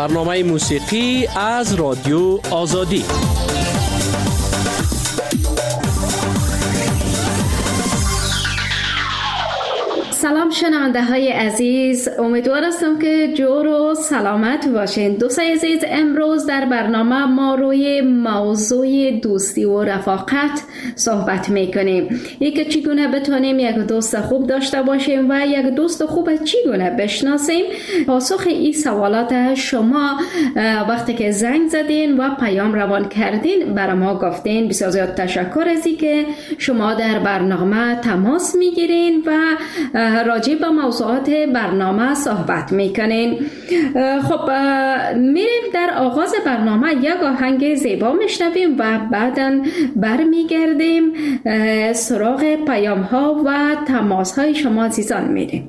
برنامه موسیقی از رادیو آزادی. سلام شنونده های عزیز، امیدوار هستم که جور و سلامت باشین. دوستای عزیز، امروز در برنامه ما روی موضوع دوستی و رفاقت صحبت میکنیم. یک چگونه بتونیم یک دوست خوب داشته باشیم و یک دوست خوب چگونه بشناسیم. پاسخ این سوالات شما وقتی که زنگ زدین و پیام روان کردین برای ما گفتین. بسیار زیاد تشکر از اینکه شما در برنامه تماس میگیرین و راجع به موضوعات برنامه صحبت میکنین. خب میریم در آغاز برنامه یک آهنگ زیبا میشنویم و بعداً برمیگردیم سراغ پیام ها و تماس های شما عزیزان میریم.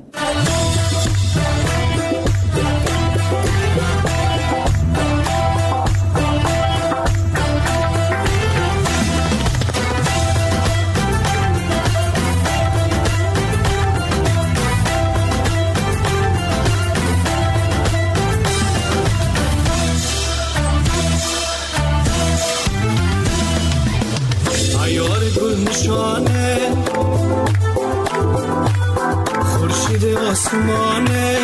خورشید آسمانه،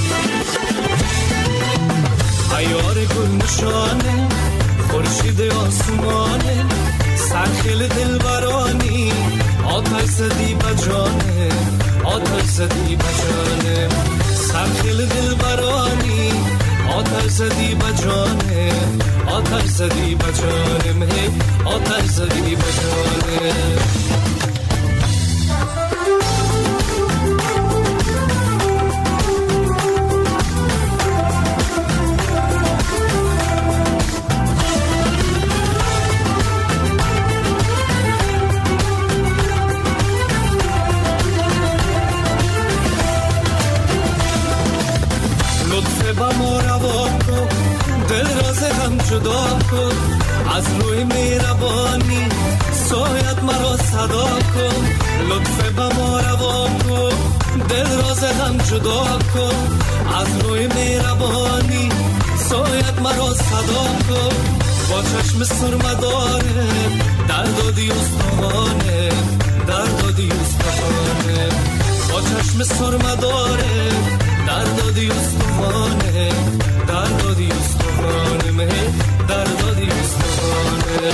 عیار گل نشانه، خورشید آسمانه، سرخیل دلبرانی، آتش زدی بجانه، آتش زدی بجانه، سرخیل دلبرانی، آتش زدی بجانه، آتش زدی بجانه، آتش زدی بجانه. جدا کن از روی مهربانی، سایت مرا صدا کن، لطف به ما روا کن، دل راز غم جدا کن از روی مهربانی، سایت مرا صدا کن، با چشم سرمداره دردادی استخوانه، دردادی استخوانه، با چشم سرمداره دردادی استخوانه، دردادی استخوانه، دردادی استخوانه.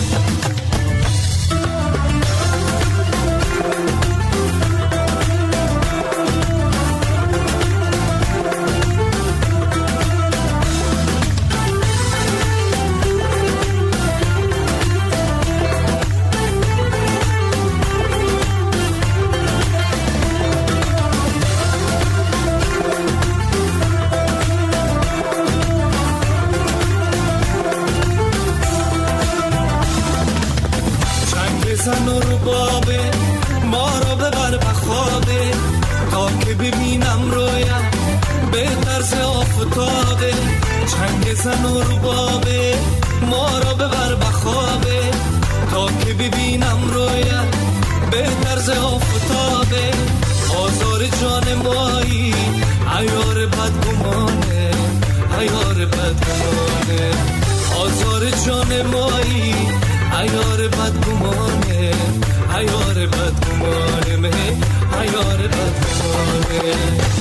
زن و ربابه ما را ببر بخوابه، تا که ببینم رویم به طرز آفتابه، چنگ زن و ربابه ما را ببر بخوابه، تا که ببینم رویم به طرز آفتابه، آزار جان مایی عیار بدگمانه، عیار بدگمانه، آزار جان مایی عیار بدگمانه، عیار بدگمانه، عیار بدگمانه.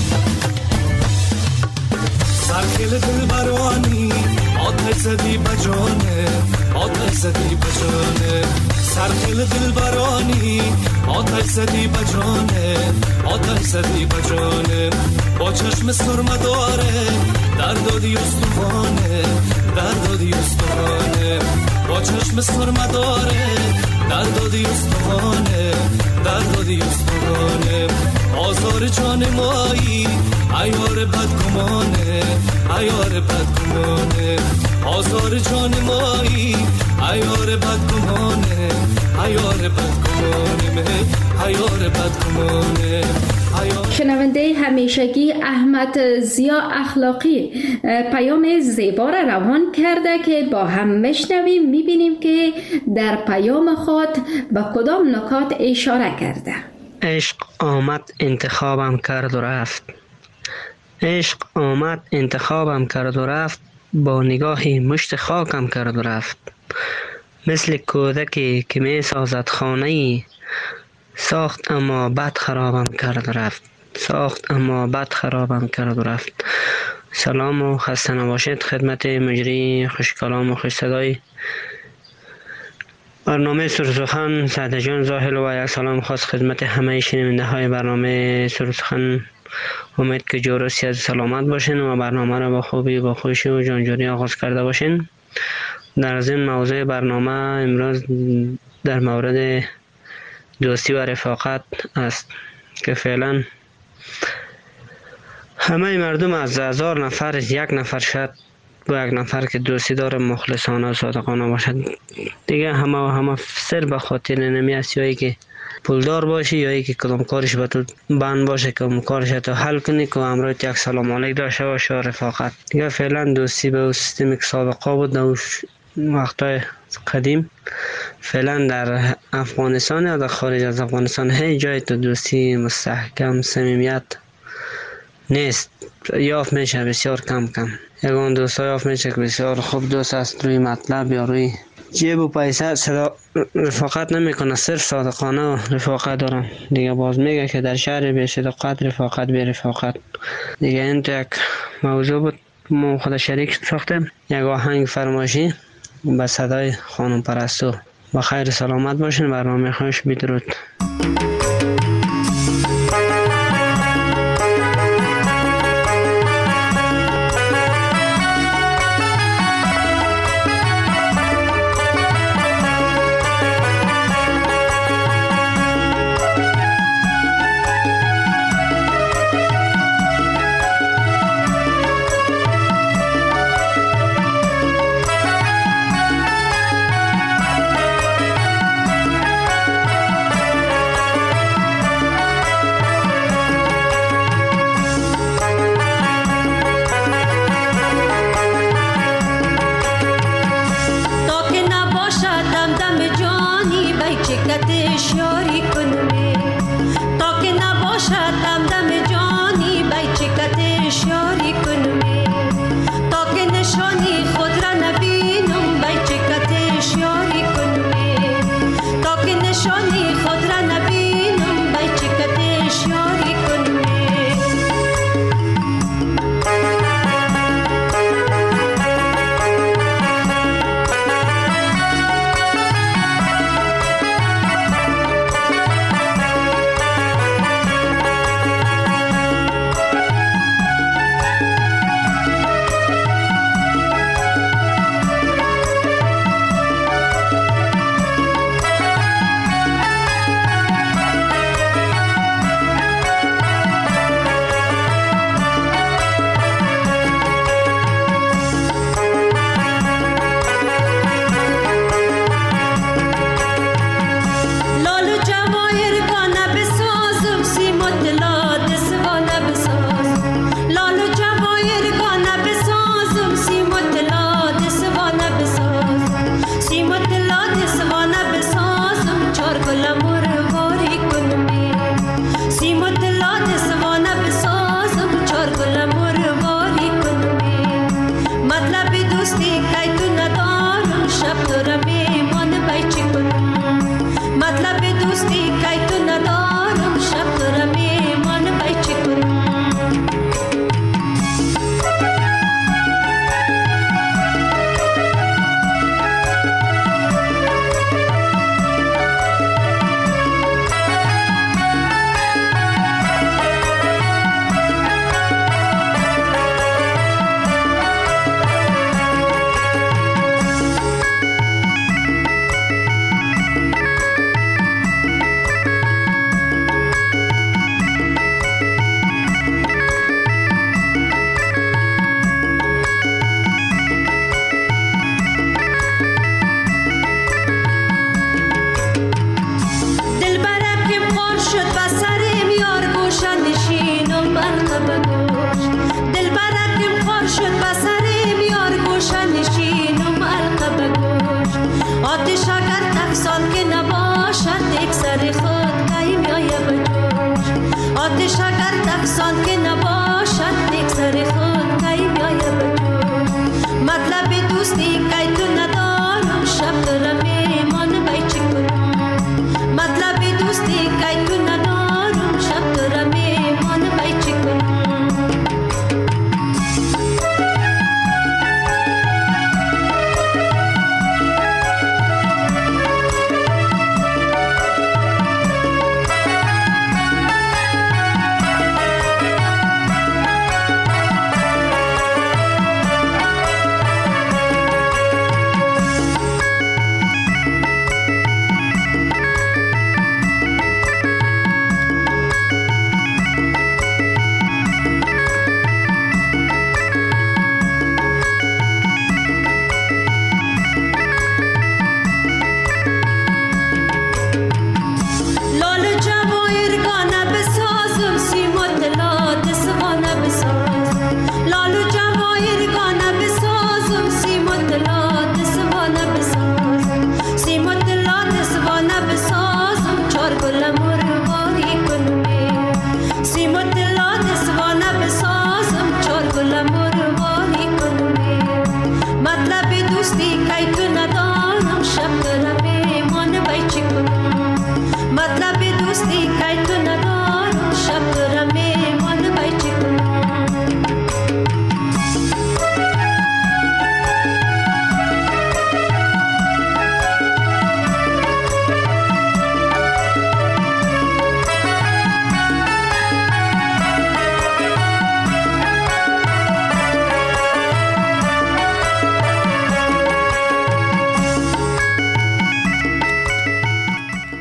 سرخیل دلبرانی، آتش زدی بجانه، آتش زدی بجانه، سرخیل دلبرانی، آتش زدی بجانه، آتش زدی بجانه، با چشم سرمداره دردادی استخوانه، دردادی استخوانه، با چشم سرمداره دردادی استخوانه، دردادی استخوانه، آزار جان مایی عیار بدگمانه، عیار بدگمانه، آزار جان مایی عیار بدگمانه، عیار بدگمانه، عیار بدگمانه. شنونده همیشگی احمد ضیا اخلاقی پیام زیبا را روان کرده که با هم میشنویم، میبینیم که در پیام خود به کدام نکات اشاره کرده. عشق آمد انتخابم کرد و رفت، عشق آمد انتخابم کرد و رفت، با نگاهی مشت خاکم کرد و رفت. مثل کودکی که می سازد خانه‌ای، ساخت اما بد خرابم کرد و رفت. ساخت اما بد خرابم کرد و رفت. سلام و خسته نباشید خدمت مجری خوش کلام و خوش صدای برنامه سرسخن سعد جان زاهل و یک سلام خاص خدمت همه شنونده های برنامه سرسخن. امید که جور و صحت سلامت باشین و برنامه را با خوبی با خوشی و جانجوری آغاز کرده باشین. در از این موضوع برنامه امروز در مورد دوستی و رفاقت است که فعلا همه مردم از 1000 نفر یک نفر شاید با یک نفر که دوستی داره مخلصانه و صادقانه باشد. دیگه همه سر به خاطر نمی است، یا ای که پولدار باشی یا ای که کدام کارش به تو بند باشه که اون کارش تو حل کنی که امروز یک سلام علیک داشته باشه و رفاقت. دیگه فعلا دوستی به سیستمی که سابقه بود در وقتای قدیم، فعلا در افغانستان یا در خارج از افغانستان هیچ جای تو دوستی مستحکم صمیمیت نیست. یافت میشه بسیار کم. یگان دوست ها یافت میشه که بسیار خوب دوست است، روی مطلب یا روی جیب و پیسه رفاقت نمیکنه، صرف صادقانه و رفاقت دارن. دیگه باز میگه که در شهر بی صداقت رفاقت بی رفاقت. دیگه این تو یک موضوع بود ما خود شریک ساختیم. یک آهنگ فرمایشی به صدای خانم پرستو. با خیر سلامت باشین. برنامه خوش، بدرود.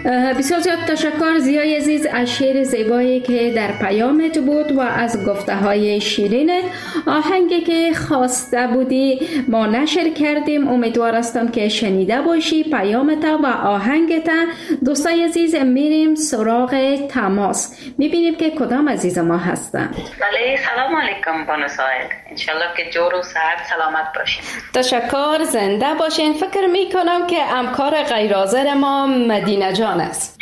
بسیار زیاد تشکر زیای عزیز از شعر زیبایی که در پیامت بود و از گفته های شیرینت. آهنگی که خواسته بودی ما نشر کردیم، امیدوار هستم که شنیده باشی پیامت و آهنگت. دوستای عزیز میریم سراغ تماس، میبینیم که کدام عزیز ما هستند. بله، سلام علیکم بانو ساید، انشالله که جور و صحت سلامت باشین. تشکر، زنده باشین. فکر میکنم که همکار غیر حاضر ما مدینه جان است.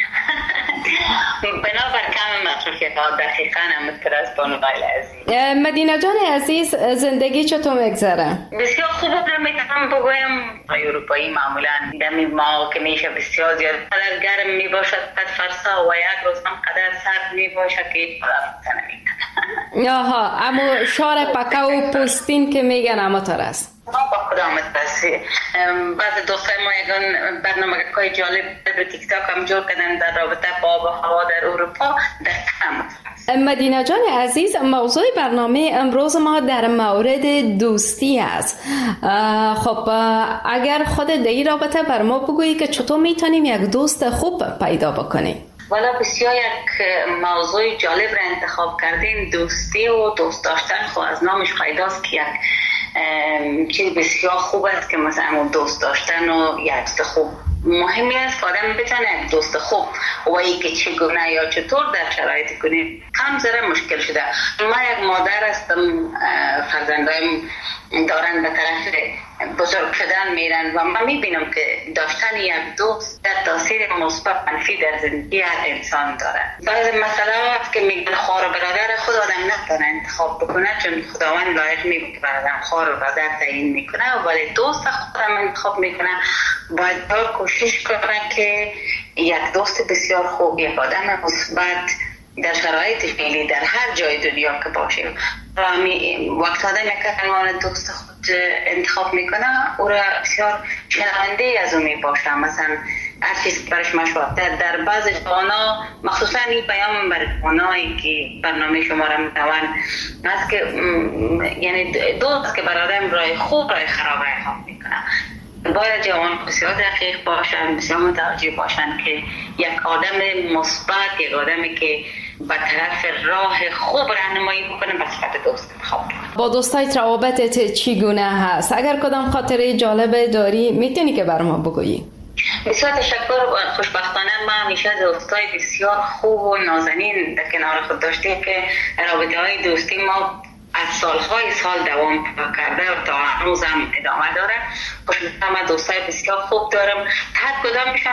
بنابر کم مصروفیت ها دقیقاً همونطور از بانو عزیز. مدینه جان عزیز، زندگی چطور میگذره؟ بسیار خوب رو میتونم بگویم. اروپایی معمولاً دمی ما که میشه بسیار زیاد قدر گرم میباشد، قد فرسا و یک روز هم قدر سرد میباشد که هیچ فرصت نمیکنه. آها، اما شار پکه و پوستین که میگن اما تر است. با خدامت بسی. بعض دوستای ما یکان برنامه که جالب در تیک تاک هم جور کردن در رابطه با آب و هوا در اروپا. مدینه جان عزیز، موضوع برنامه امروز ما در مورد دوستی است. خب اگر خود در این رابطه بر ما بگویی که چطور میتونیم یک دوست خوب پیدا بکنیم؟ والا بسیار یک موضوع جالب را انتخاب کردیم. دوستی و دوست داشتن خب از نامش پیداست که یک چیز بسیار خوب است که مثلا دوست داشتن و یک دوست خوب مهمی است که آدم بتونه یک دوست خوب و ای که چگونه یا چطور در شرایط کنیم کم ذره مشکل شده. ما یک مادر هستم، فرزندایم دارن به طرف بزرگ شدن میرن و من میبینم که داشتن یک دوست در تاثیر مثبت منفی در زندگی هر انسان داره. بعض مسئله هست که میگن خواهر و برادر خود آدم نتونه انتخاب بکنه، چون خداوند لایق میگه که برادر خواهر و برادر تعیین میکنه، ولی دوست خودم انتخاب میکنه. باید کوشش کنه که یک دوست بسیار خوب، یک آدم مثبت در شرایط فعلی در هر جای دنیا که باشیم، وقت آدم یک عنوان دوست خود انتخاب میکنه او را بسیار شنونده از او میباشه. مثلا هر چیز برش مشورت در بعض جوانا، مخصوصا این پیام بر جوانایی که برنامه شما را میتوان است که یعنی دوست که بر آدم راه خوب راه خراب را انتخاب میکنه. باید جوان بسیار دقیق باشن، بسیار متوجه باشن که یک آدم مثبت، یک آدمی که به طرف راه خوب راهنمایی بکنه به صفت دوست انتخاب کنه. با دوستایت روابطت چگونه هست؟ اگر کدام خاطره جالب داری میتونی که بر ما بگویی؟ بسیار تشکر. خوشبختانه ما همیشه دوستای بسیار خوب و نازنین در کنار خود داشتیم که رابطه های دوستی ما از سالهای سال دوام کرده و تا هنوز هم ادامه داره. خوشبختانه من دوستای بسیار خوب دارم، هر کدامشان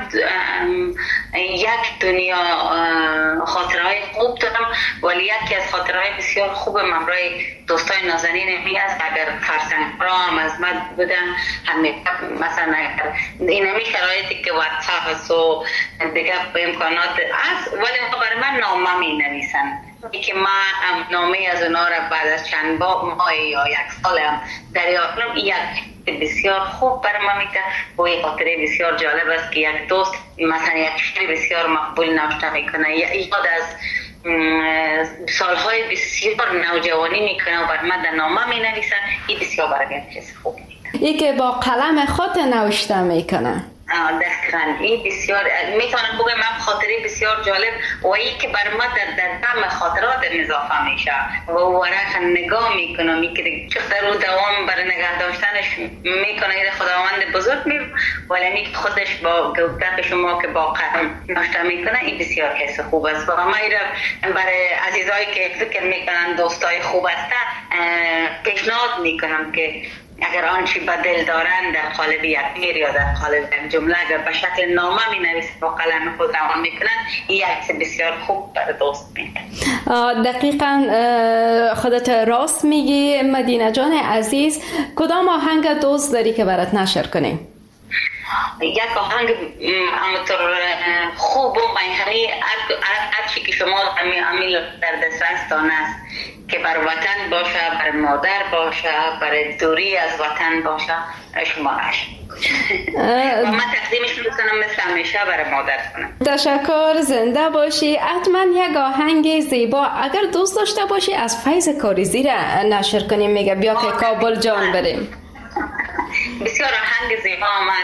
یک دنیا خاطرهای خوب دارم، ولی یکی از خاطرهای بسیار خوب من برای دوستای نازنین می است. اگر فرزند را هم از من بودن همه مثلا این همی شرایطی که واتساپ است و دیگه امکانات است، ولی برای من نامه می نویسن که من نامه از اونا را بعد از چند ماه یا یک سال هم دریافت کنم. یک بسیار خوب برای من میده و یک خاطره بسیار جالب است که یک دوست مثلا یک شعر بسیار مقبول نوشته میکنه، یاد از سالهای بسیار نوجوانی میکنه و برای من در نامه می نویسن. این بسیار برای من چیز خوب میده. ای که با قلم خود نوشته میکنه. دقیقاً این بسیار میتونم بگم من خاطره بسیار جالب و این که بر ما در دم خاطرات اضافه میشه و ورق نگاه میکنم که چقدر رو دوام برای نگاه داشتنش میکنه. این خداوند بزرگ می ولی خودش با گفتن شما که با قلم نوشته میکنه این بسیار حس خوب است. و ما برای عزیزایی که فکر میکنن دوستای خوب هستن پیشنهاد میکنم که اگر آنچه به دل دارن در قالب یک شعر یا در قالب یک جمله اگر به شکل نامه می نویسن با قلم خود روان میکنن، این یک بسیار خوب برای دوست میکنه. دقیقاً خودت راست میگی مدینه جان عزیز. کدام آهنگ دوست داری که برات نشر کنیم؟ یک آهنگ همونطور خوب و منحنی هر چی که شما امیل در دسترستان است که بر وطن باشه، بر مادر باشه، بر دوری از وطن باشه، شما و من تقدیمش میکنم مثل همیشه برای مادر کنم. تشکر، زنده باشی. حتما یک آهنگ زیبا اگر دوست داشته باشی از فیض کاریزی را نشر کنیم. میگه بیا که کابل جان بریم. بسیار آهنگ زیبا هم است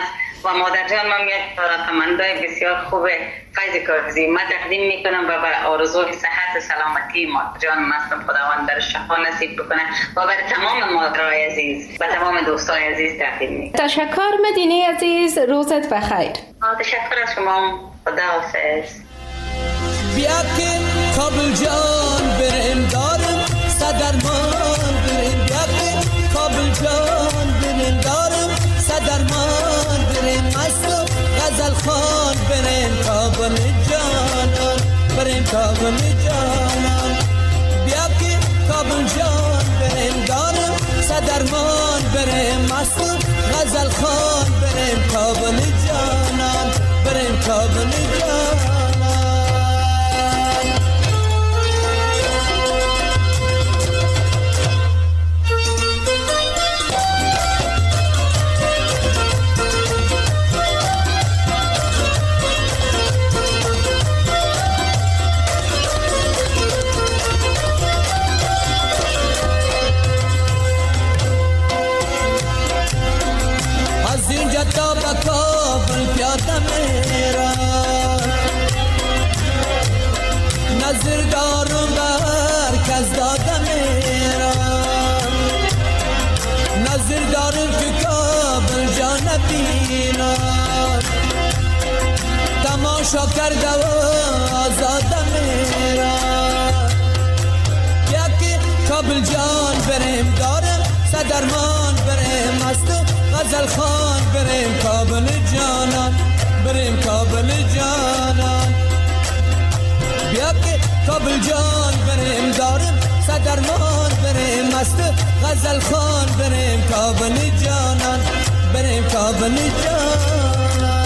و مادر جان من یک علاقمندای بسیار خوب فیض کاغذی من تقدیم میکنم و به آرزوی صحت سلامتی مادر جان مستم خداوند در شفا نصیب بکنه و بر تمام مادرای عزیز و تمام دوستای عزیز تقدیم میکنم. تشکر مدینه عزیز، روزت بخیر. تشکر از شما، خداحافظ. بیا که کابل جان بریم دارم صدرمان بریم، بیا که کابل جان بریم دارم صدرمان بریم، مست و غزل خوان بریم کابل جانان، بریم کابل جانان. بیا که کابل جان بریم دارم صدرمان بریم، مست و غزل خوان بریم کابل جانان، بریم کابل جانان. تا به کابل پیاده میرم، نظر دارم بر کس داده میرم، نظر دارم که کابل جا نبینم، تماشا کرده و آزاده میرم. یکی کابل جان بریم دارم صدرمان بریم، مست غزل خوان بریم کابل جانان، بریم کابل جانان. بیا که کابل جان بریم دارم صدرمان بریم، مست غزل خوان بریم کابل جانان، بریم کابل جانان.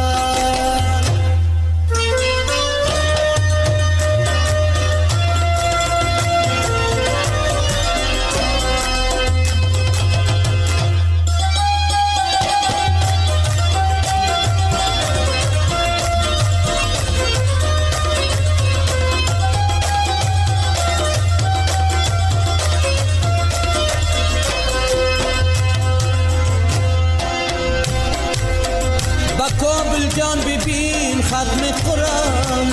کابل جان ببین ختم قرآن،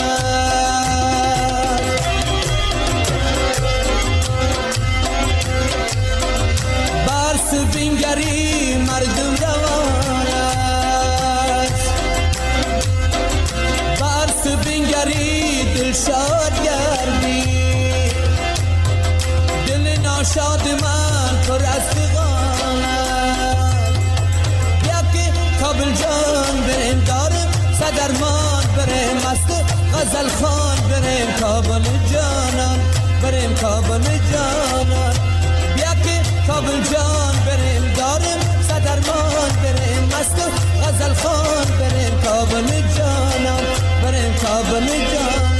برس بینگری مردم روان است، برس بینگری دل شاد گردی، دل ناشاد من پر از فغان است. یکی کابل جان بریم دارم صدرمان بریم، مست غزل خوان بریم کابل جانان، بریم کابل جانان. بیا که کابل جان بریم دارم صدرمان بریم، مست غزل خوان بریم کابل جانان، بریم کابل جانان.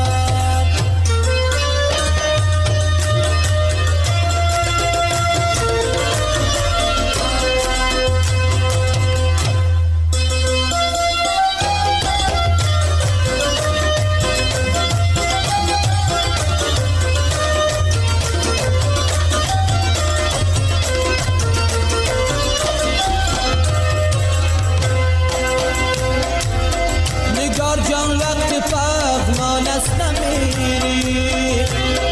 جان وقت پاکمان است نمیری،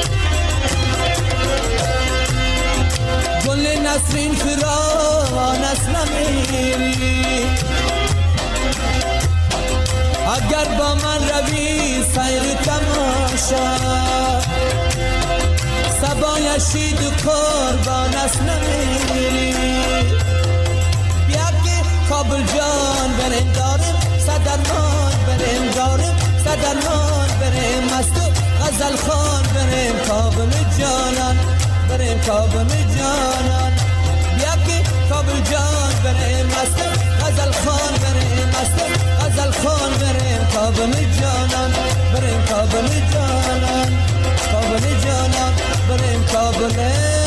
گل نسرین فراوان است نمیری، اگر با من روی سیر تماشا، سبای شید قربان است نمیری. بیا که کابل جان بریم دارم صدرمان بریم دارم صدرمان بریم، مست غزل خوان بریم کابل جانان، بریم کابل جانان. بیا که کابل جان بریم مست غزل خوان بریم، مست غزل خوان بریم کابل جانان، بریم کابل جانان، کابل جانان، بریم کابل جانان.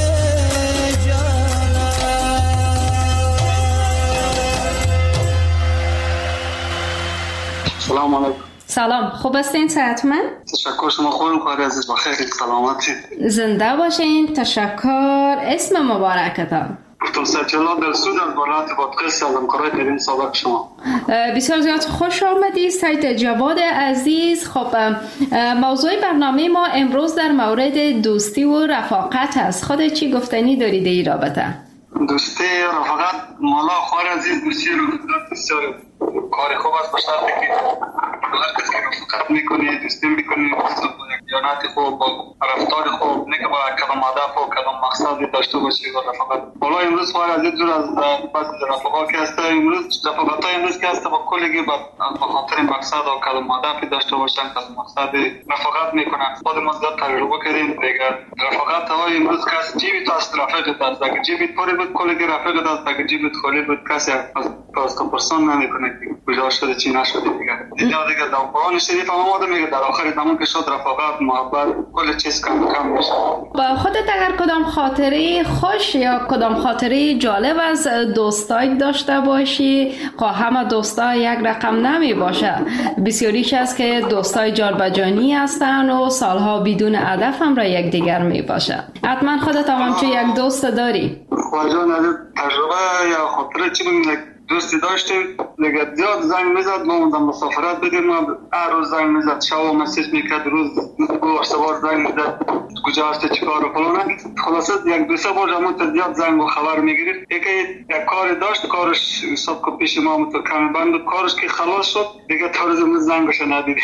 سلام علیکم. سلام، خوب هستین؟ صحتمند؟ تشکر، شما خوبین؟ کاری عزیز بخیر، سلامتی. زنده باشین. تشکر. اسم مبارکتان؟ گفتم سچلا در سودان ولایت بادغیس از همکارای ترین سابق شما. بسیار زیاد خوش آمدید سید جواد عزیز. خب موضوع برنامه ما امروز در مورد دوستی و رفاقت است. خود چی گفتنی دارید این رابطه؟ دوستی رفاقت مولا خوار عزیز دوستی رو بسیار کار خوب است، به شرطی که هر کس که رفاقت میکنه دوستی میکنه دیانت خوب با رفتار خوب نه که با کدام هدف و کدام مقصدی داشته باشه و رفاقت. حالا امروز خوار عزیز دور از بعض رفاقات که هست، امروز رفاقت های امروز که هست با کلگی با خاطر مقصد و کدام هدفی داشته باشن کدام مقصد رفاقت میکنن. خود ما زیاد تجربه کردیم دیگه. رفاقت های امروز که هست جیبی تو است رفاقت است، اگه جیبی پره بود کلگی رفاقت است، اگه جیبی خالی بود کسی از پرسان نمیکنه کجا شده چی نشده دیگه. دیگه در قرآن شریف هم آمده میگه در آخر زمان که شد رفاقت محبت کل چیز کم میشه. با خودت اگر کدام خاطره خوش یا کدام خاطره جالب از دوستای داشته باشی، همه دوستا یک رقم نمی باشه، بسیاریش است که دوستای جان به جانی هستن و سالها بدون هدف هم را یک دیگر می باشه. حتما خودت هم همچون یک دوست داری. خواجان از تجربه یا خاطره چی بودیم دوستی داشتیم دیگه زیاد زنگ میزد ما موندم مسافرت بدیم ما هر روز زنگ میزد شب مسیج میکرد روز دو سوار زنگ میزد کجا هستی چی کار و فلان. خلاصه یک دو سه بار همون زیاد زنگ و خبر میگیرید. یک کار داشت کارش حساب که پیش ما تو کمی بند بود کارش که خلاص شد دیگه تا روز زنگش ندیدی.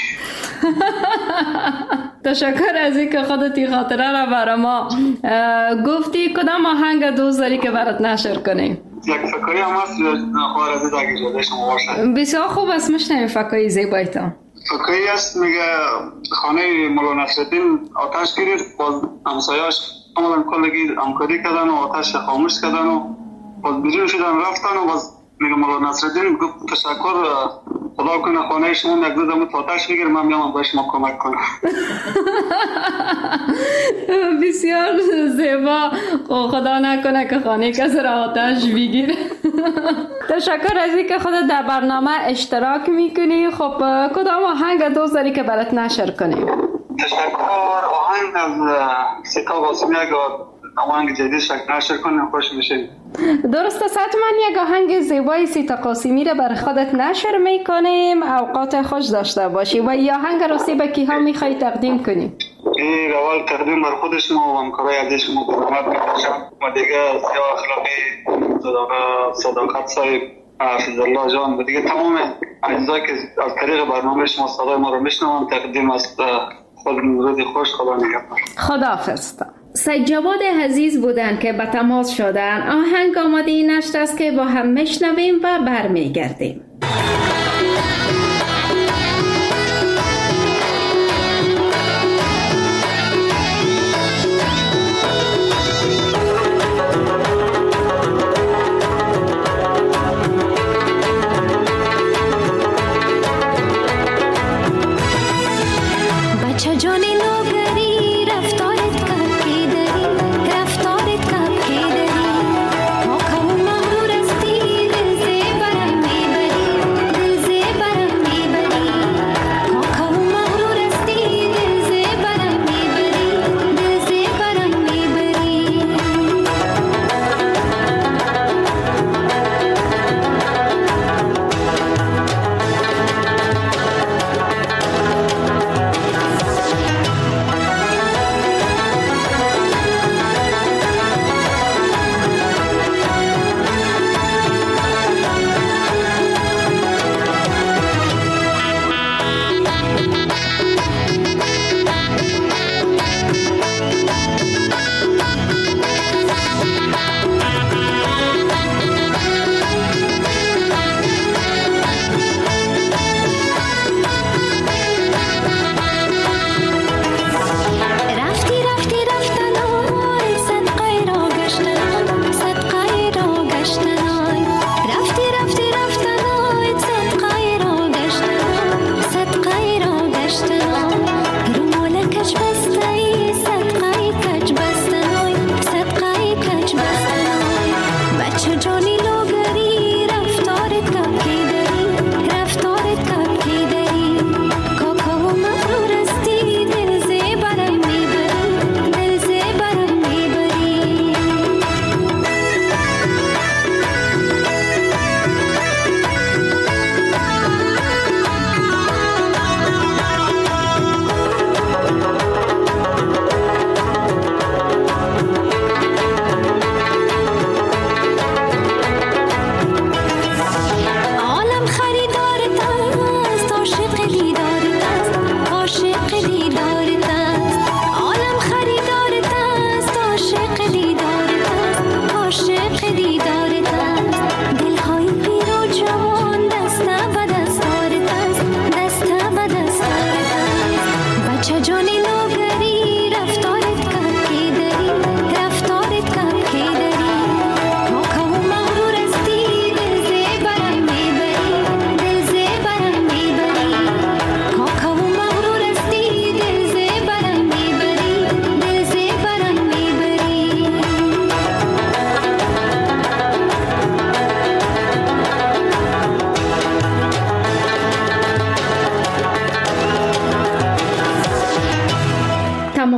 تشکر از اینکه خودت خاطره را برای ما گفتی. کدام آهنگ دوست داری که برات نشر کنیم؟ یک فکری هم هست خوار عزیز اگه اجازه شما باشه. بسیار خوب است میشنویم فکری زیبایتان. فکری است میگه خانه مولا نصرالدین آتش گرفت باز همسایه‌اش کاملا کلگی همکاری کردن و آتش خاموش کردن و باز بیرون شدن رفتن و باز میگه مولا نصرالدین گفت تشکر خدا کنه خانه شما یک دو دمت آتش بگیر من میام به شما کمک کنم. بسیار زیبا. خدا نکنه که خانه کسی را آتش بگیره. تشکر از اینکه خودت در برنامه اشتراک میکنی. خب کدام آهنگ دوست داری که برات نشر کنیم؟ تشکر. آهنگ از سیتا قاسمی اگه آهنگ جدید نشر کنیم خوش میشه. درست است. حتما یک آهنگ زیبای سیتا قاسمی را بر خودت نشر میکنیم. اوقات خوش داشته باشی. و یا آهنگ راستی به کیها میخوای تقدیم کنیم؟ این اول تقدیم بر خود شما و همکارای عزیز شما برامت میکنم و دیگه سیاه اخلاقی صداقت صاحب حفظ الله جان و دیگه تمام اجزایی که از طریق برنامه شما صدای ما رو میشنوم تقدیم است. خود روزی خوش. خدا نگهدار. خداحافظ. سید جواد عزیز بودن که به تماس شدن. آهنگ آماده نشت است که با هم میشنویم و برمیگردیم. بچه جانی نوگری رفتارت کب کی داری رفتارت کب کی داری ما کم مغرور استی رزه برم میبری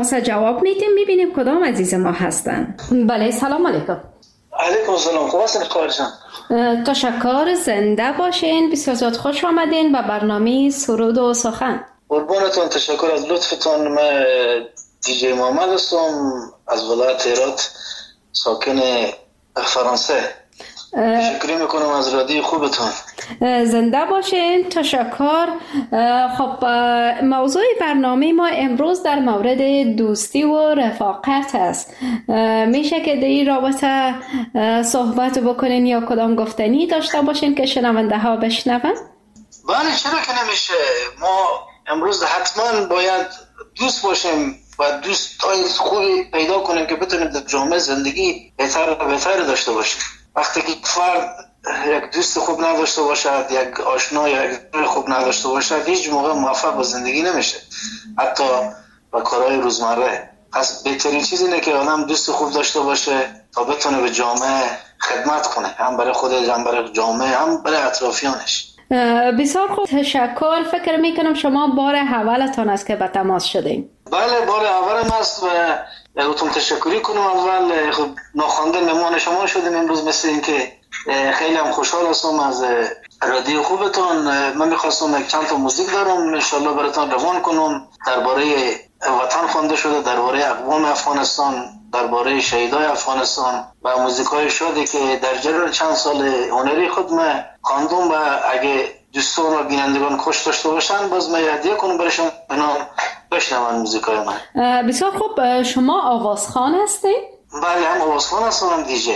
تماس جواب میدیم، میبینیم کدام عزیز ما هستن. بله، سلام علیکم. علیکم السلام. خوب هستین خواهر جان؟ تشکر، زنده باشین. بسیار زیاد خوش آمدین به برنامه سرود و سخن. قربانتون، تشکر از لطفتون. من دیجی محمد هستم از ولایت هرات، ساکن فرانسه. تشکر میکنم از رادیو خوبتون. زنده باشین. تشکر. خب موضوع برنامه ما امروز در مورد دوستی و رفاقت است. میشه که در این رابطه صحبت بکنین یا کدام گفتنی داشته باشین که شنونده ها بشنون؟ بله، چرا که نمیشه. ما امروز حتما باید دوست باشیم و دوستای خوبی پیدا کنیم که بتونیم در جامعه زندگی بهتر داشته باشیم. وقتی که فرد یک دوست خوب نداشته باشد، یک آشنا یا یک خوب نداشته باشد، هیچ موقع موفق به زندگی نمیشه، حتی با کارهای روزمره. پس بهترین چیز اینه که آدم دوست خوب داشته باشه تا بتونه به جامعه خدمت کنه، هم برای خودش، هم برای جامعه، هم برای اطرافیانش. بسیار خوب، تشکر. فکر میکنم شما بار اولتان است که به تماس شدین. بله، بار اولم است و ازتون تشکری کنم. اول خب ناخوانده مهمان شما شدیم امروز، مثل این که خیلی هم خوشحال هستم از رادیو خوبتون. من میخواستم یک چند تا موزیک دارم انشالله براتون روان کنم، درباره وطن خوانده شده، درباره اقوام افغانستان، درباره شهیدای افغانستان و موزیکای شده که در جریان چند سال هنری خود من خواندم و اگه دوستان و بینندگان خوش داشته باشن باز من هدیه کنم برایشون بنام بشنون موزیکای من. بسیار خوب. شما آوازخوان هستین؟ بله، هم آوازخوان هستم، هم دیجی.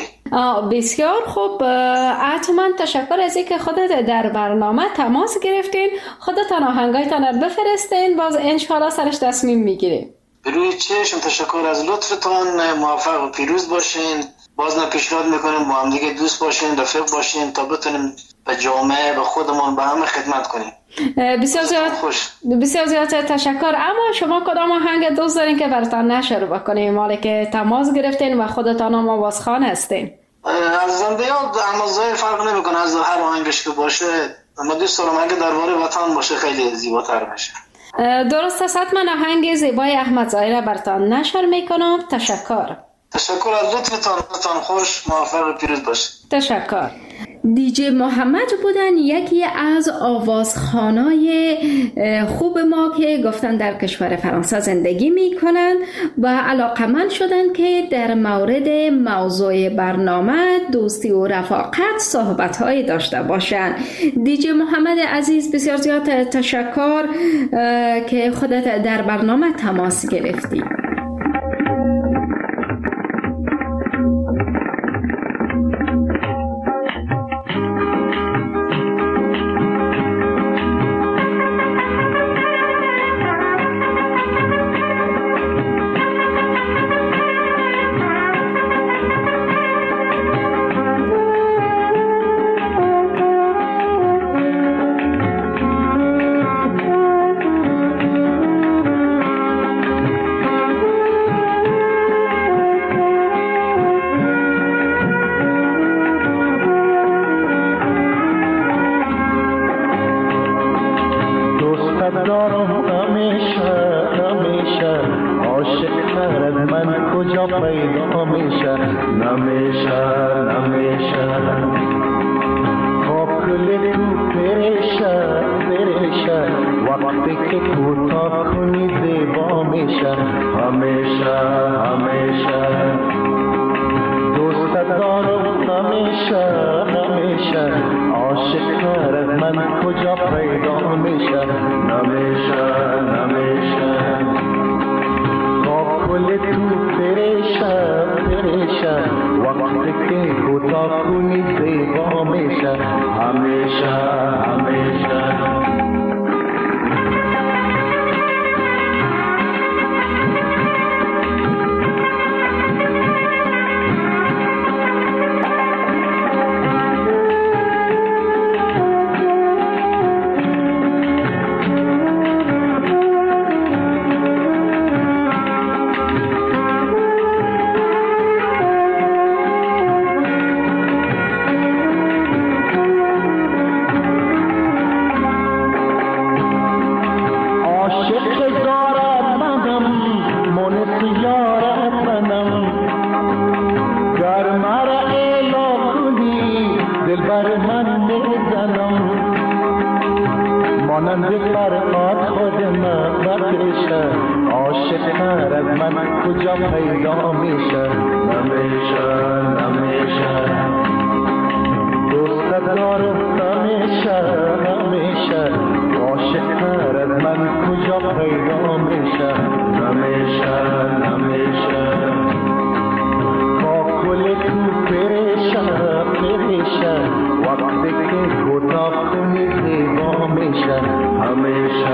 بسیار خوب. حتما تشکر از اینکه خودت در برنامه تماس گرفتین. خودتان آهنگایتان رو بفرستین، باز انشالله سرش تصمیم میگیریم. بروی چشم. تشکر از لطفتان. موفق و پیروز باشین. باز پیشنهاد میکنیم با هم دیگه دوست باشین، رفیق باشین تا بتونیم به جامعه، به خودمون، به همه خدمت کنیم. بسیار زیاد تشکر. اما شما کدام آهنگ دوست دارین که براتان نشر بکنیم، مالی که تماس گرفتین و خودتان هم آوازخوان هستین؟ از زندگیات اندازه فرق نمیکنه، از هر آهنگش که باشه. ما دوست دارم اگه درباره وطن باشه خیلی زیباتر بشه. درست است. حتما آهنگ زیبای احمد ظاهر براتان نشر میکنم. تشکر. تشکر از لطفتان. خوش، موفق و پیروز باشید. تشکر. دیجی محمد بودن، یکی از آوازخوانای خوب ما که گفتن در کشور فرانسه زندگی میکنن و علاقمند شدن که در مورد موضوع برنامه دوستی و رفاقت صحبت‌های داشته باشن. دیجی محمد عزیز، بسیار زیاد تشکر که خودت در برنامه تماس گرفتی. مانند فرهاد خود من بشه، عاشق تر از من کجا پیدا میشه؟ نمیشه دوست دارم همیشه، عاشق تر از من کجا پیدا میشه؟ نمیشه با کل تو پریشه وقتی که کوتاه کنی زیبا میشه. همیشه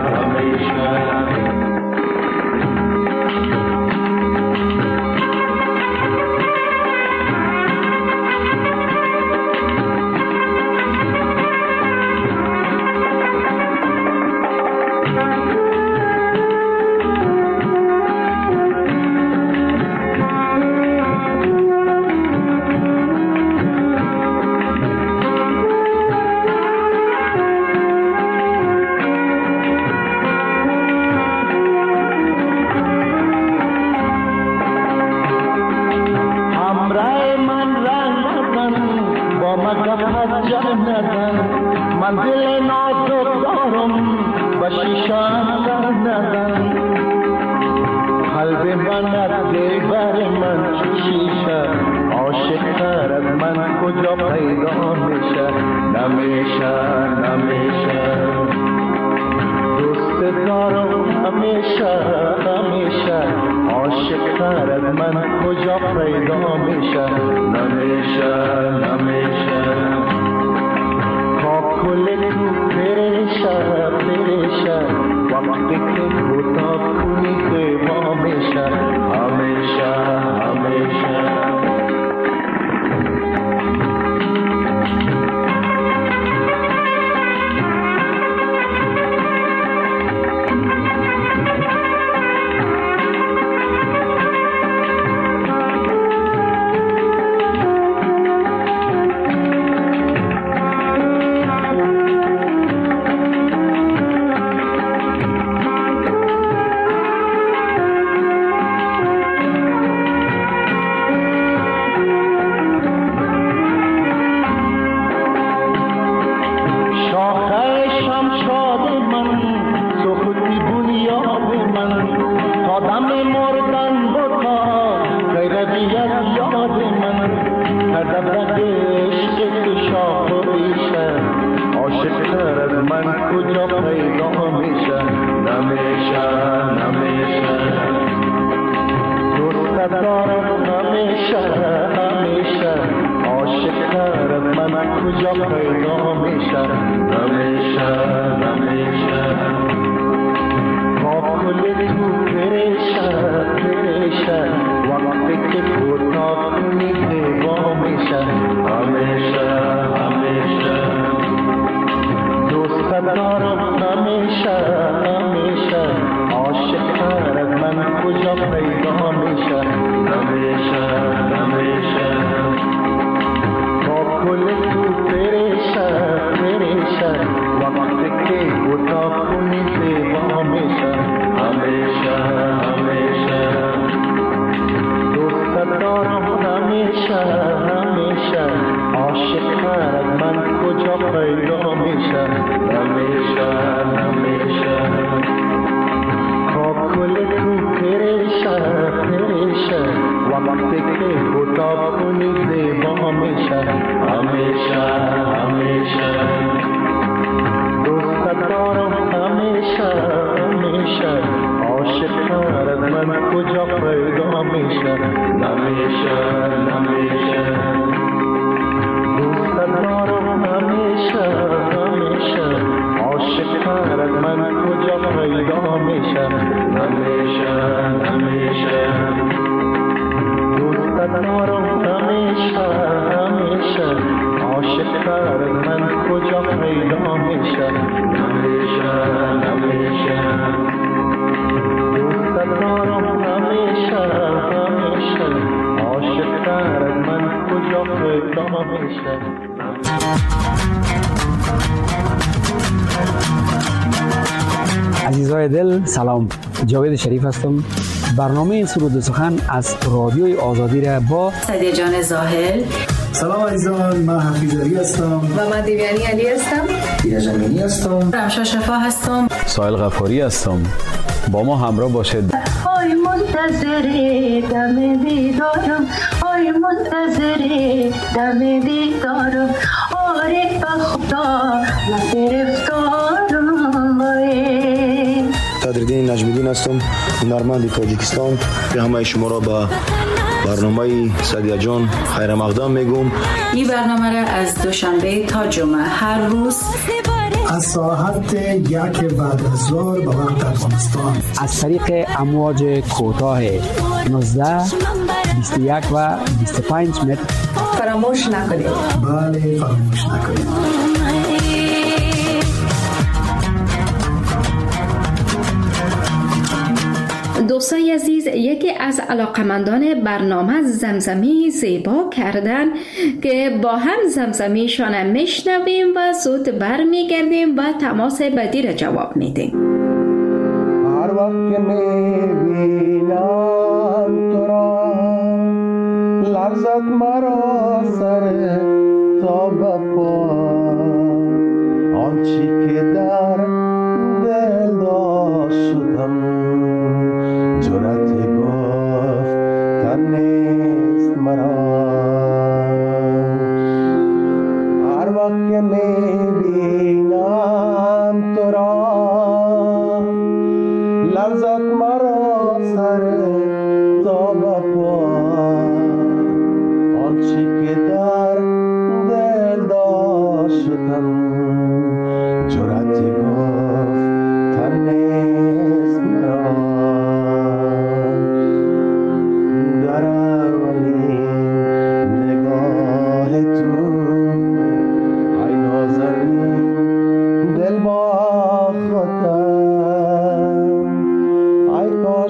من دل نازک دارم و شیشان ندارم، قلب من از دلبر من شیشه، عاشق تر از من کجا پیدا میشه؟ نمیشه دوست دارم همیشه، عاشق تر از من کجا پیدا میشه؟ نمیشه کل تو پریشه وقتی که کوتاه کنی زیبا میشه. همیشه عزیزای دل سلام، جاوید شریف هستم. برنامه سرود و سخن از رادیوی آزادی را با سعدیه جان زاهل سلام عزیزان، من حفیظ علی هستم و من دیویانی علی هستم. ایرج امینی هستم. رمشا شفا هستم. سایل غفاری هستم. با ما همراه باشید. ای منتظر دم دیدارم، ای منتظر دم دیدارم، آره بخدا گرفتارم. صدرالدین نجمیدین هستم، هنرمند تاجیکستان. به همه شما را به برنامه سعدیه جان خیر مقدم میگم. این برنامه را از دوشنبه تا جمعه هر روز از ساعت 1 بعد از ظهر به وقت افغانستان از طریق امواج کوتاه 19 21 و 25 متر فراموش نکنید. بله، فراموش نکنید. دوستای عزیز، یکی از علاقمندان برنامه زمزمی زیبا کردن که با هم زمزمیشان میشنویم و زود برمیگردیم و تماس بعدی را جواب میدیم. هر وقت که میبینم تو را لرزد مرا سر تا بپا، آنچی که در دل داشتم جرأت گفتن نیست مرا. هر وقت که میبینم تو را لرزد مرا سر تا بپا، آنچی که در دل داشتم جرأت گفتن نیست مرا. در اولین نگاه تو ای نازنین دل باختم، ای کاش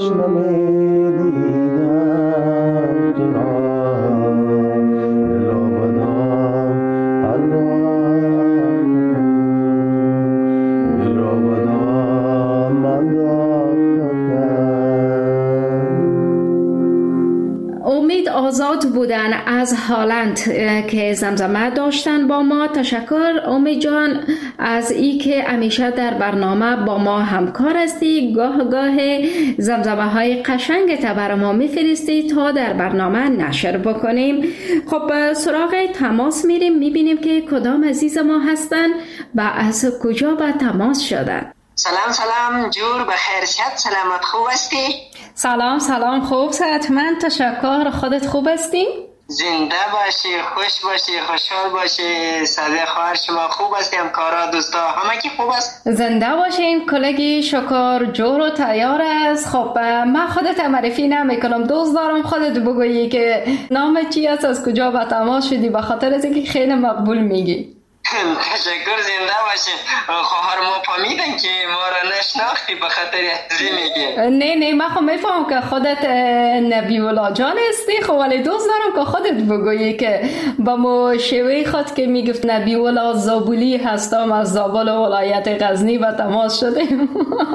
نمیدیدم تو را دل آبادان انداختم، دل آبادان انداختم. امید آزاد بودن از هالند که زمزمه داشتن با ما. تشکر امید جان از ای که همیشه در برنامه با ما همکار هستی. گاه زمزمه های قشنگ تا برای ما میفرستی تا در برنامه نشر بکنیم. خب سراغ تماس میریم، میبینیم که کدام عزیز ما هستن و از کجا به تماس شدن. سلام جور بخیر، سلامت، خوب هستی؟ سلام خوب، صحتمند، تشکر. خودت خوب هستی؟ زنده باشی، خوش باشی، خوشحال باشی. صدیق خواهر شما خوب هستی؟ همکارا، دوستا همه کی خوب است؟ زنده باشین. کلگی شکر جور و تیار است. خب من خودت معرفی نمیکنم، دوست دارم خودت بگویی که نام چی است، از کجا به تماس شدی، به خاطر از اینکه خیلی مقبول میگی. تشکر، زنده باشین. خواهر ما فهمیدن که ما را نشناختی به خاطر ازی میگی. نه من خب میفهم که خودت نبی الله جان هستی، خب ولی دوست دارم که خودت بگویی که با مو شوی خود که میگفت نبی الله زابلی هستم، از زابل ولایت غزنی و تماس شدیم.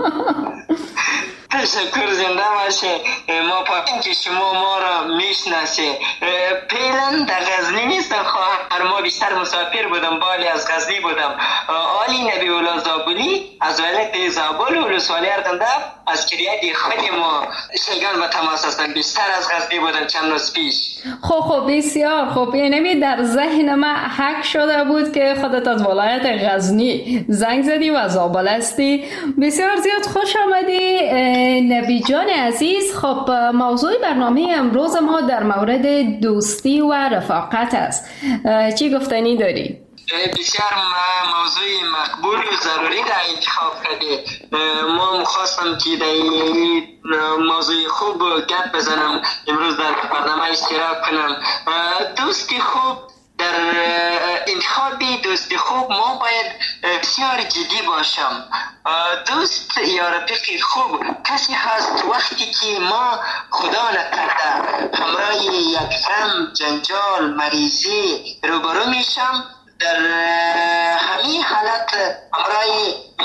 تشکر، زنده باشه. ما فهمیدیم که شما ما را میشناسی. پیلن در غزنی نیستم خواهر، ما بیشتر مسافر بودم، بالی از غزنی بودم. آلی نبی الله زابلی از ولایت زابل ولسوالی اردندب از کریت خود ما شیگان به تماس هستم، بیشتر از غزنی بودم چند روز پیش. خب بسیار خوب. یعنی در ذهن من حک شده بود که خودت از ولایت غزنی زنگ زدی و زابل هستی. بسیار زیاد خوش آمدی نبی جان عزیز. خب موضوع برنامه امروز ما در مورد دوستی و رفاقت است. چی گفتنی داری؟ بسیار موضوع مقبول و ضروری را انتخاب کرده. ما خواستم که در این موضوع خوب گپ بزنم، امروز در برنامه اشتراک کنم. دوستی خوب، در انتخاب دوستی خوب ما باید بسیار جدی باشم. دوست یا رفیق خوب کسی هست وقتی که ما خدا نکرده همراه یک غم، جنجال، مریضی روبرو میشم، در همین حالت همراه ما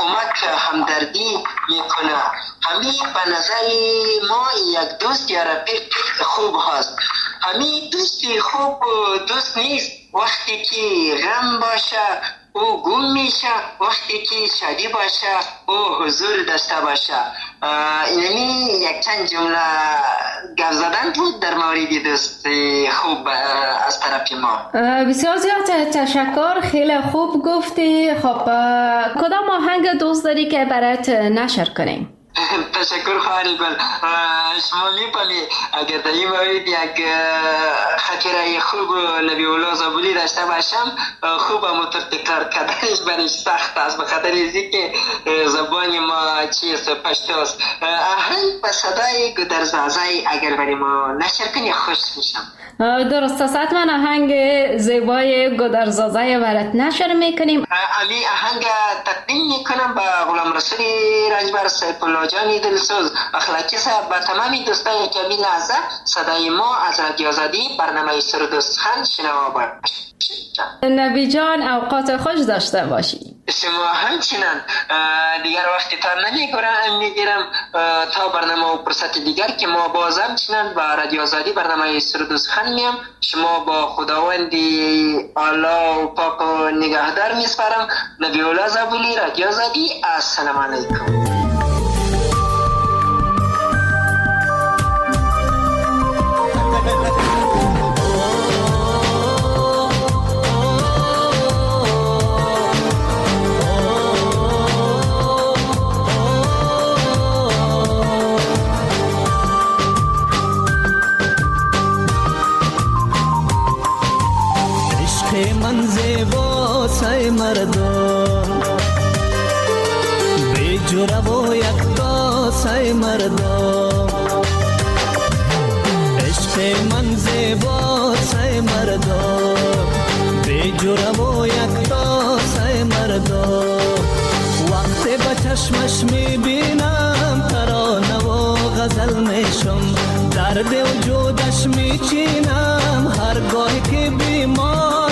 کمک همدردی میکنه. همین به نظر ما یک دوست یا رفیق خوب هست. همین دوستی خوب دوست نیست وقتی که غم باشه او گم میشه، وقتی که شادی باشه او حضور داشته باشه. اینمی یک چند جمله گفت زدن بود در مورد دوست خوب از طرف ما. بسیار زیاد تشکر، خیلی خوب گفتی. خب کدام آهنگ دوست داری که برات نشر کنیم؟ تشکر خواهر بل. شما می‌فهمی اگر در این مورد یک خاطره خوب نبی الله زابلی داشته باشم خوب همونطور تکرار کردنش برش سخت است، به خاطر اینکه که زبان ما چیست پشتوست. آهنگ به صدای گودرزازای اگر برای ما نشر کنی خوش میشم. درست است، حتما آهنگ زیبای گودرزازای برات نشر میکنیم. امی آهنگ تقدیم میکنم به غلام رسول رنجبر سیف الله جانی دلسوز اخلاقی صاحب، به تمامی دوستای کمی لحظه صدای ما از رادیو آزادی برنامه سرود و سخن شنوا باش. نبی جان اوقات خوش داشته باشی. شما همچنان. دیگر وقتی تا نمیگیرم تا برنامه و فرصت دیگر که ما باز همچنان با رادیو آزادی برنامه سرود و سخن میم. شما با خداوندی الله و پاک و نگهدار میسپارم. نبی الله زابلی، رادیو آزادی. السلام علیکم. من زیبا سای مردم بی جوره و یکتا سای مردم، عشق من زیبا سای مردم بی جوره و یکتا سای مردم. وقتی با چشمش میبینم ترانه و غزل میشم، درد وجودش میچینم هرگاهی که بیمار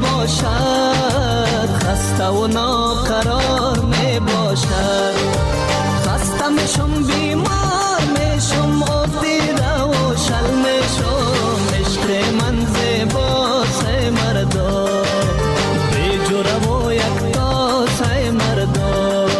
باشد، خسته و ناقرار می باشد. خسته میشم بیمار میشم افتیده و شل میشم. عشق من زیبا سای مردم بی جوره و یکتا سای مردم.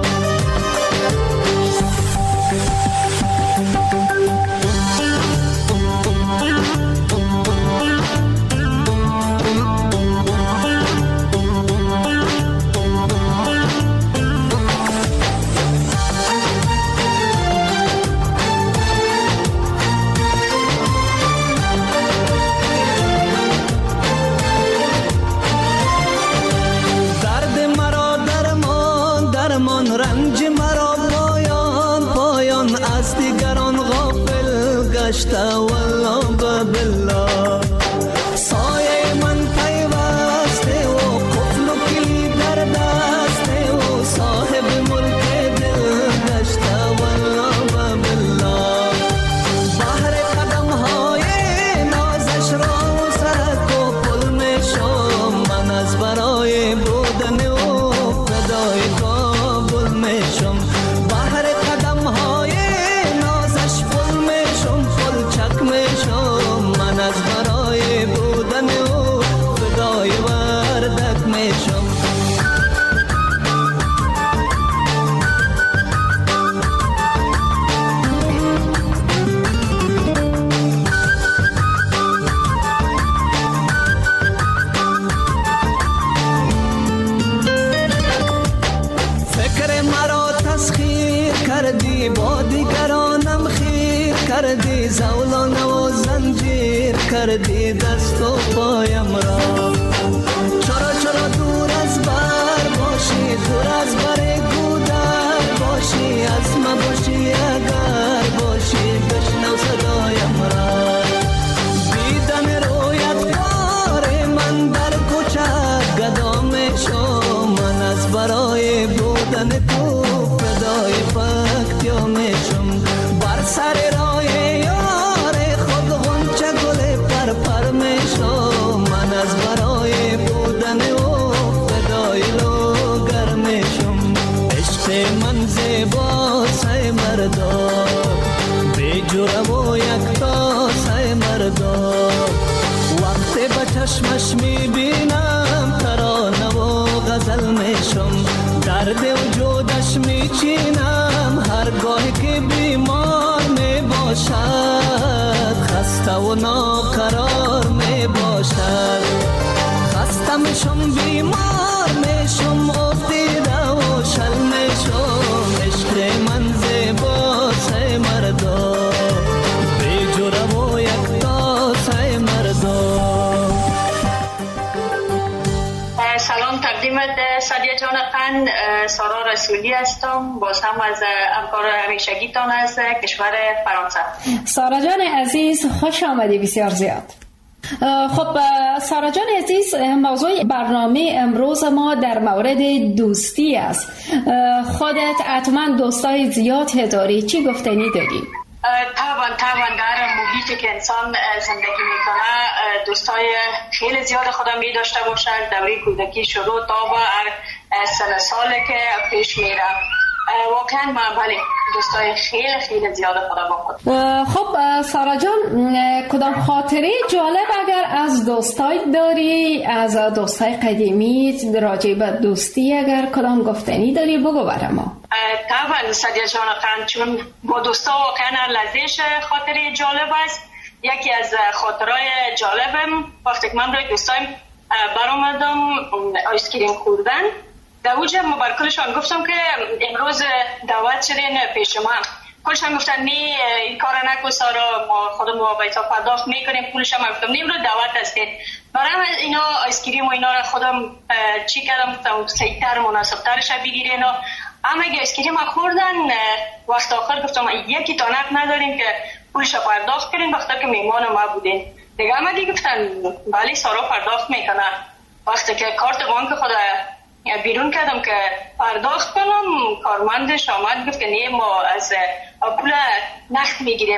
رنج مرا پایان پایان از دیگران غافل گشته والله بالله. سایه من پیوسته و قفل و کلید در دسته و صاحب ملک دل گشته والله بالله. بحر قدم های نازش را سرک و پل میشم، من از برای بودن و فدای کابل میشم. بحر قدم های نازش پل میشم، پل چک میشم، من از برای بودن و فدای وردک میشم. کردی با دیگرانم خیر کردی، زولانه و زنجیر کردی دست و پایم را. چرا چرا دور از بر باشی، دور از بر گودر باشی، از ما باشی اگر باشی بشنو صدایم را. دیدن رویت کار من در کوچه گدا میشم، من از برای بودن تو فدای پکتیا میشم. بر سر راه یار خود غنچه گل پر پر میشم، من از برای بودن او فدای لوگر میشم. مردا به جرم و یک تاسه مردا وقتی به چشمش میبینم ترانه و غزل میشم درد وجودش میچینم هرگاه که بیمار میباشد خسته و ناقرار میباشد خسته میشم بیمار میشم افتیده و شل میشم عشق من زیبا سه مردا بی جرم و یک تاسه مردا. سلام تقدیمت سادیا جان قند، سارا رسولی هستم، باز هم از همکار همیشگیتان از کشور فرانسه. سارا جان عزیز خوش آمدی بسیار زیاد. خب سارا جان عزیز، موضوع برنامه امروز ما در مورد دوستی است. خودت حتما دوستای زیاد داری، چی گفتنی داری؟ طبعا در محیطی که انسان زندگی میکنه دوستای خیلی زیاد خودم می داشته باشد. دوره کودکی شروع تا به هر سن سالی که پیش میره واقعا من بله دوستای خیلی زیاد خودم با خود. خب سارا جان، کدام خاطره جالب اگر از دوستای داری، از دوستای قدیمی راجع به دوستی اگر کدام گفتنی داری بگو برام. طبعا سادیا جان قند، چون با دوستا واقعا لذیذ خاطره جالب است. یکی از خاطرهای جالبم وقتی که من روی دوستایم برآمدم آیسکریم خوردن، در اوجه ما بر کلشان گفتم که امروز دعوت شدین پیش من. کلشان گفتن نه این کار نکن سارا، ما خودمون با بیتا پرداخت میکنیم پولش. هم گفتم نه دعوت هستید. برای اینا آیسکریم و اینا را خودم چی کردم، گفتم سیتر مناسبترش بگیرین. اما اگه آیسکریم خوردن وقت آخر گفتم یکی تانک نداریم که پولش پرداخت کنین وقتی که میمان ما بودین. دیگه هم گفتن بله سارا پرداخت میکنه. وقتی که کارت بانک خود بیرون کردم که پرداخت کنم، کارمندش آمد گفت که نه ما از پول نقد میگیریم.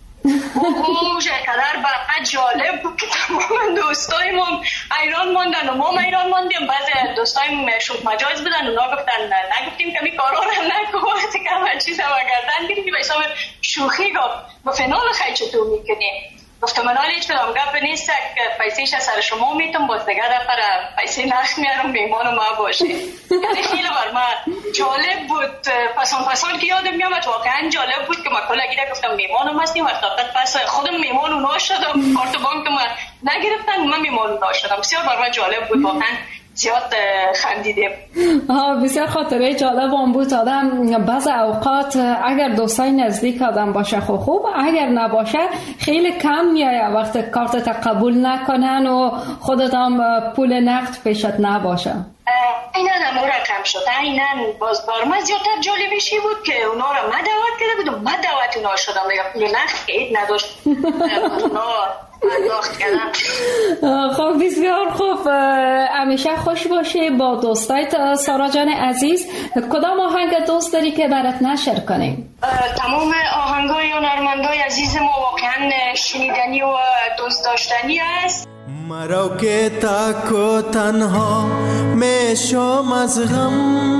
اون قدر برای جالب بود که تمام دوستایم ایران ماندن و ما ایران ماندیم. بعضی دوستایم شوخ مجاز بودن، اونا گفتن نگفتیم که می کارا رو نکن وقتی که همه چیز هم گردن گیریم. به حساب شوخی گفت فنال خیلی چطور میکنی؟ گفتم من حالی هیچ کدام گپ نیست که پیسیش از سر شما میتونم باز دیگه دفعه پیسی نخ میارم میمان ما باشه. یعنی خیلی بر من جالب بود. پسان که یادم میامد واقعا جالب بود که من کلا گیره گفتم میمانم هستیم و پس خودم میمان اونا شدم. کارت بانک ما نگرفتن، من میمان اونا شدم. بسیار بر من جالب بود، واقعا زیاد خندیدیم. بسیار خاطره جالب هم بود. آدم بعض اوقات اگر دوستای نزدیک آدم باشه خوب، اگر نباشه خیلی کم میایه وقتی کارت قبول نکنن و خودت هم پول نقد پیشت نباشه. اینا نمورا کم شد. اینا باز بارما زیادتر جالبشی بود که اونا را ما دعوت کرده بودم، ما دعوت اونا شدم دیگه پول نقد که اید نداشت اونا پرداخت کردن. خب بسیار خوب، همیشه خوش باشی با دوستایت. سارا جان عزیز، کدام آهنگ دوست داری که برات نشر کنیم؟ تمام آهنگای هنرمندای عزیز ما واقعا شنیدنی و دوست داشتنی است. مرا که تک و تنها میشم از غم،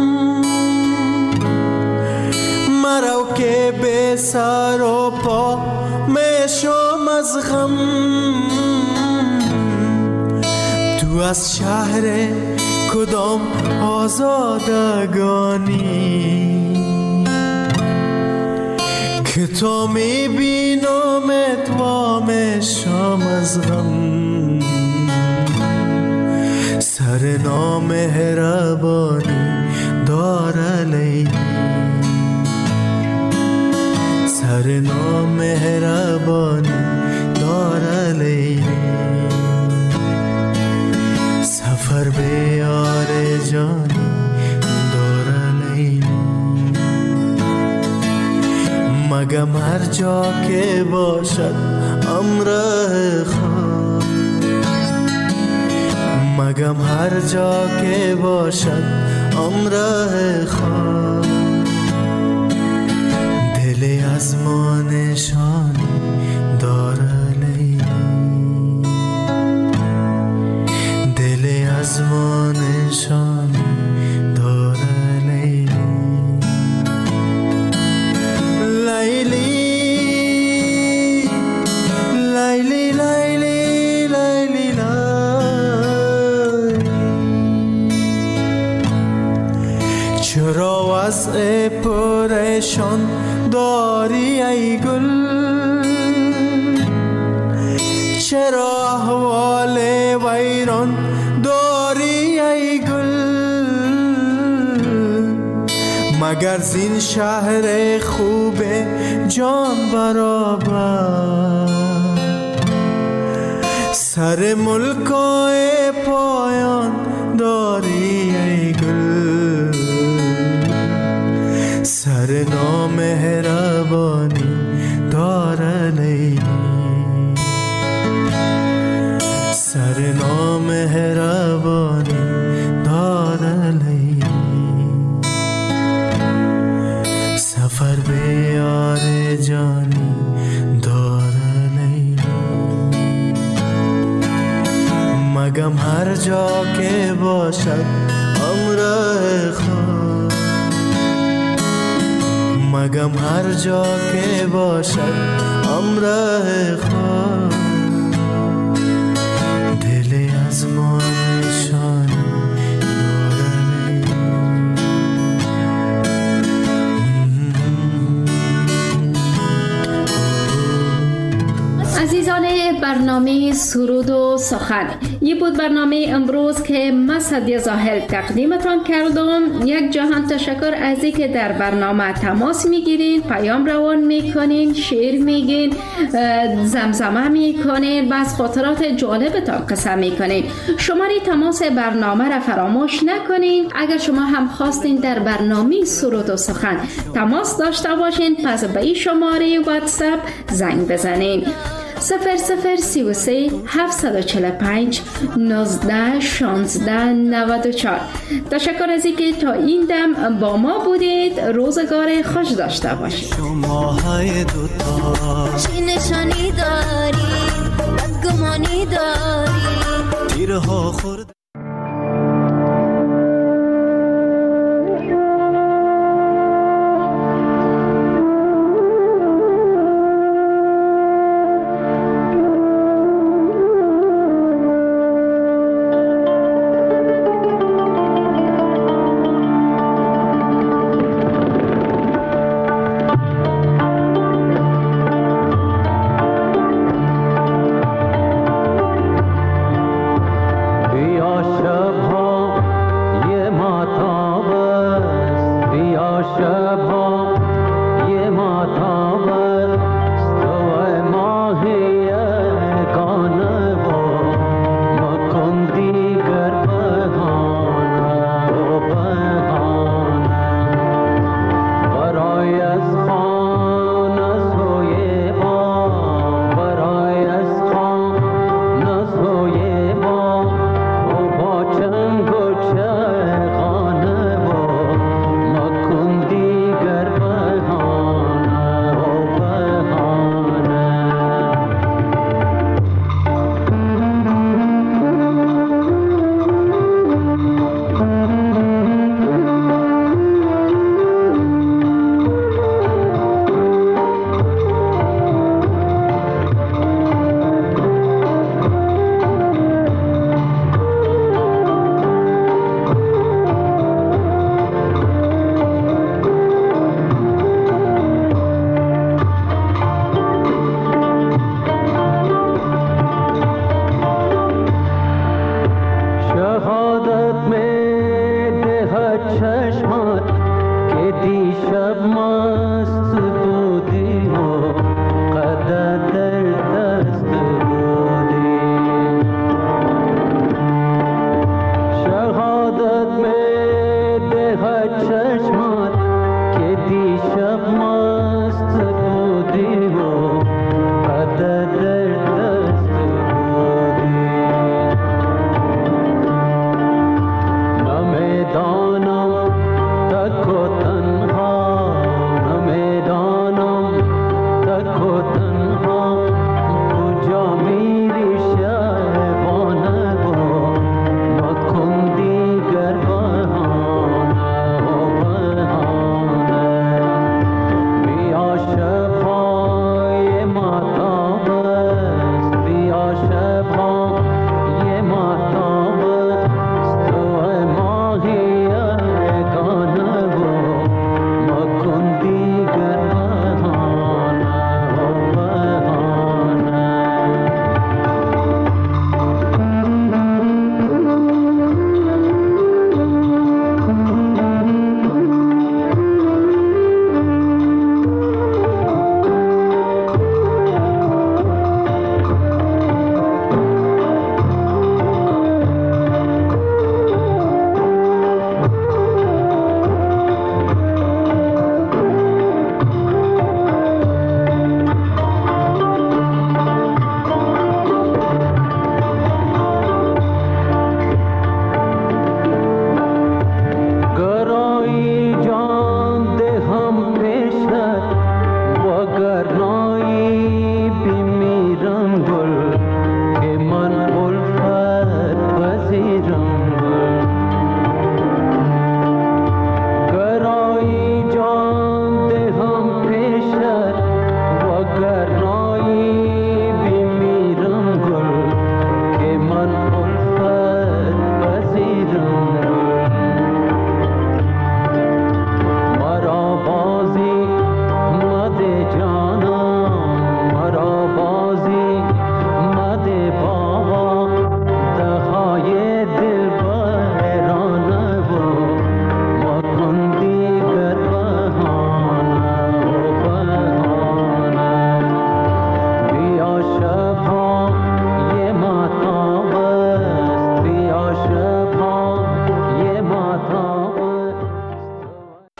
مرا که به سر و پا میشم از غم، تو از شهر کدام آزادگانی که تو میبینم اتوا میشم از غم، سر نامهربانی داره لیلی، سر نامهربانی داره لیلی، سفر به یار جانی داره لیلی، مگم هر جا که باشد امره خواه، مگم هر جا که باشد امره خواه، دل از ما نشانی داره لیلی، دل از ما نشانی داره لیلی، چرا وضع پریشان داری ای گل؟ چرا احوال ویران داری ای گل؟ مگر زین شهر خوب جان برابر سر ملکای پایان داری ای گل؟ سر نامهربانی داره لیلی، سر نامهربانی داره لیلی. سفر به یار جانی داره لیلی، مگم هر جا که باشد همراه خود، مگم هر جا که باشد همراه خود، دل از ما نشان عزیزان برنامه سرود و سخن، یه بود برنامه امروز که من سعدیه زاهل تقدیمتان کردم. یک جهان تشکر از اینکه در برنامه تماس میگیرین، پیام روان میکنین، شعر میگین، زمزمه میکنین و از خاطرات جالبتان قصه میکنین. شماره تماس برنامه را فراموش نکنین. اگر شما هم خواستین در برنامه سرود و سخن تماس داشته باشین، پس به این شماره واتساپ زنگ بزنین: 0033 745 19 16 94. تشکر از اینکه تا این دم با ما بودید. روزگار خوش داشته باشید. شماهای دوتا چی نشانی داری، بدگمانی داری، تیرها خورد. چشمات که دیشب ما